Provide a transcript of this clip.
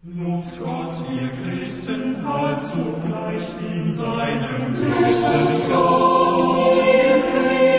Lobt Gott, ihr Christen, bald zugleich in seinem Licht. Lobt Gott, ihr Christen.